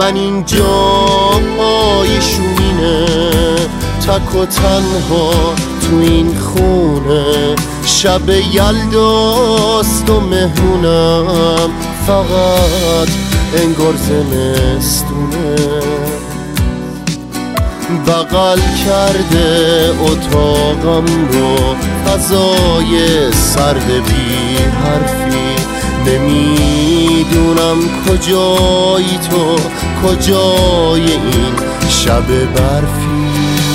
من اینجا پای شومینه، تک و تنها تو این خونه. شب یلداست و مهمونم، فقط انگار زمستونه. بغل کرده اتاقم رو فضای سرد بی حرفی. نمیدونم کجایی تو، کجای این شب برفی.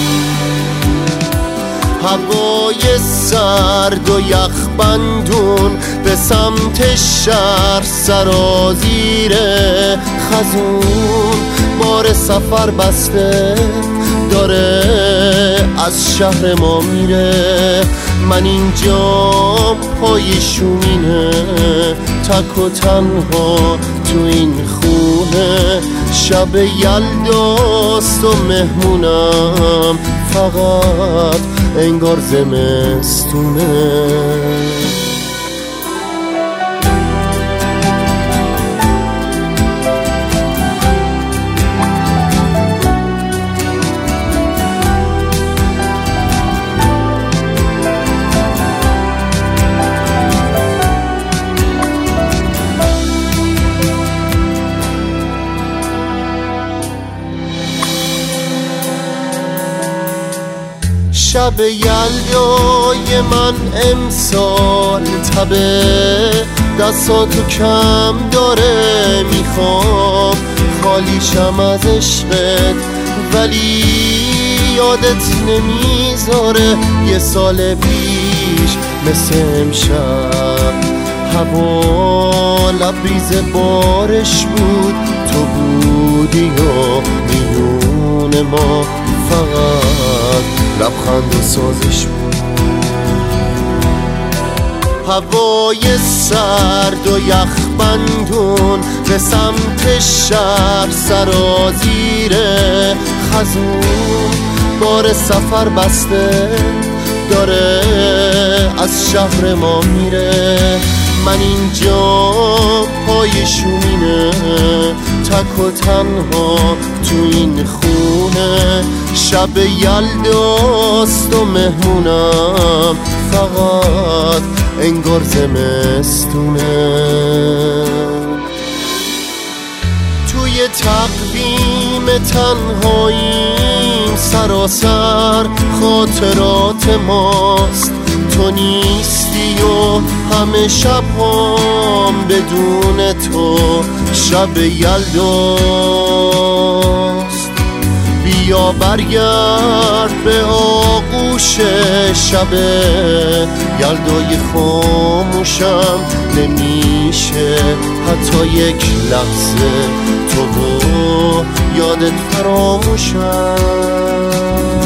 هوای سرد و یخبندون به سمت شهر سرازیره. خزون بار سفر بسته داره از شهر ما میره. من اینجا پای شومینه، تک و تنها تو این خونه. شب یلداست و مهمونم، فقط انگار زمستونه. شب یلدای من امسال تبه، دستاتو کم داره. میخوام خالیشم از عشقت، ولی یادت نمیذاره. یه سال پیش مثل امشب هوا لبریز بارش بود. تو بودی و میون ما، فقط لبخند و سازش بود. هوای سرد و یخبندون به سمت شهر سرازیره. خزون بار سفر بسته داره از شهر ما میره. من اینجا پای شومینه، تک و تنها تو این خونه. شب یلداست و مهمونم، فقط انگار زمستونه. توی تقویم تنهاییم سراسر خاطرات ماست. تو نیستی و همه شب‌هام بدون تو شب یلداست. بیا برگرد به آغوش شب یلدای خاموشم. نمیشه حتی یک لحظه تو و یادت فراموشم.